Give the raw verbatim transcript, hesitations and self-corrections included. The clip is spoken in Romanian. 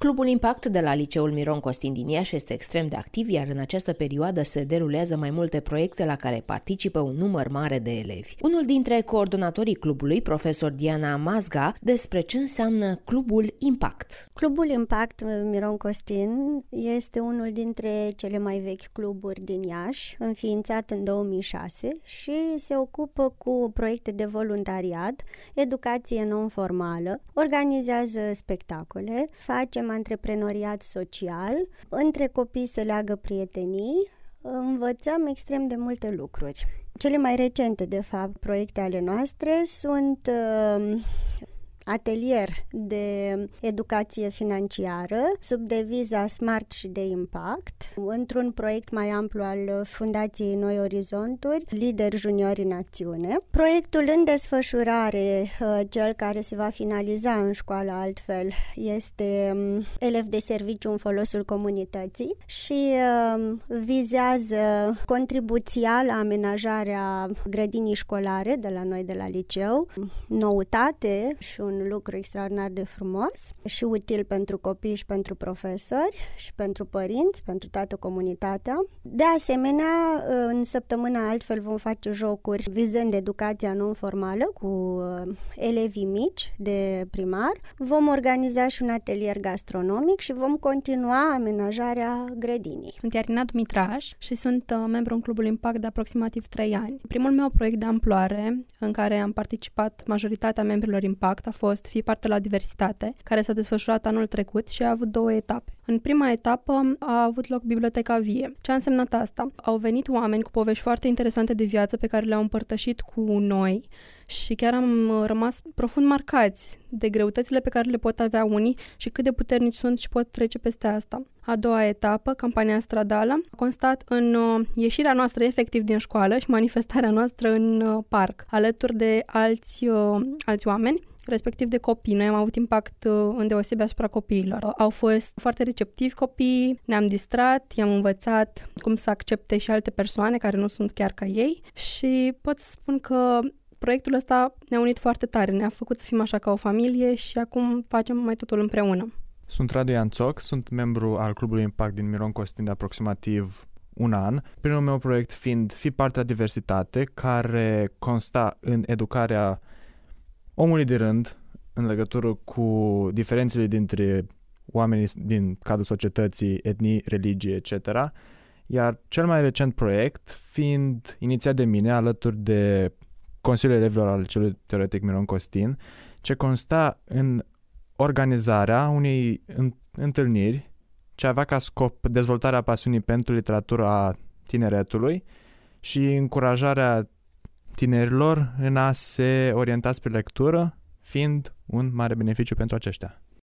Clubul Impact de la Liceul Miron Costin din Iași este extrem de activ, iar în această perioadă se derulează mai multe proiecte la care participă un număr mare de elevi. Unul dintre coordonatorii clubului, profesor Diana Mazga, despre ce înseamnă Clubul Impact. Clubul Impact Miron Costin este unul dintre cele mai vechi cluburi din Iași, înființat în două mii șase și se ocupă cu proiecte de voluntariat, educație non-formală, organizează spectacole, facem antreprenoriat social, între copii se leagă prietenii, învățăm extrem de multe lucruri. Cele mai recente, de fapt, proiecte ale noastre sunt uh, atelier de educație financiară sub deviza Smart și de Impact, într-un proiect mai amplu al Fundației Noi Orizonturi, Lideri Juniori în Acțiune. Proiectul în desfășurare, cel care se va finaliza în școală altfel, este elev de serviciu în folosul comunității și vizează contribuția la amenajarea grădinii școlare de la noi de la liceu, noutate și un un lucru extraordinar de frumos și util pentru copii și pentru profesori și pentru părinți, pentru toată comunitatea. De asemenea, în săptămâna altfel vom face jocuri vizând educația non-formală cu elevii mici de primar. Vom organiza și un atelier gastronomic și vom continua amenajarea grădinii. Sunt Iarina Dumitraș și sunt membru în Clubul Impact de aproximativ trei ani. Primul meu proiect de amploare în care am participat majoritatea membrilor Impact a fost Fii parte la diversitate, care s-a desfășurat anul trecut și a avut două etape. În prima etapă a avut loc Biblioteca Vie. Ce a însemnat asta? Au venit oameni cu povești foarte interesante de viață pe care le-au împărtășit cu noi și chiar am rămas profund marcați de greutățile pe care le pot avea unii și cât de puternici sunt și pot trece peste asta. A doua etapă, campania stradală, a constat în uh, ieșirea noastră efectiv din școală și manifestarea noastră în uh, parc, alături de alți, uh, alți oameni, respectiv de copii. Noi am avut impact uh, îndeosebi asupra copiilor. Uh, au fost foarte receptivi copiii, ne-am distrat, i-am învățat cum să accepte și alte persoane care nu sunt chiar ca ei și pot să spun că proiectul ăsta ne-a unit foarte tare, ne-a făcut să fim așa ca o familie și acum facem mai totul împreună. Sunt Radu Ianțoc, sunt membru al Clubului Impact din Miron Costin de aproximativ un an. Primul meu proiect fiind Fii parte la diversitate, care consta în educarea omului de rând în legătură cu diferențele dintre oamenii din cadrul societății, etnii, religie, et cetera. Iar cel mai recent proiect fiind inițiat de mine alături de Consiliul Elevilor al Liceului Teoretic Miron Costin, ce consta în organizarea unei întâlniri ce avea ca scop dezvoltarea pasiunii pentru literatura tineretului și încurajarea tinerilor în a se orienta spre lectură, fiind un mare beneficiu pentru aceștia.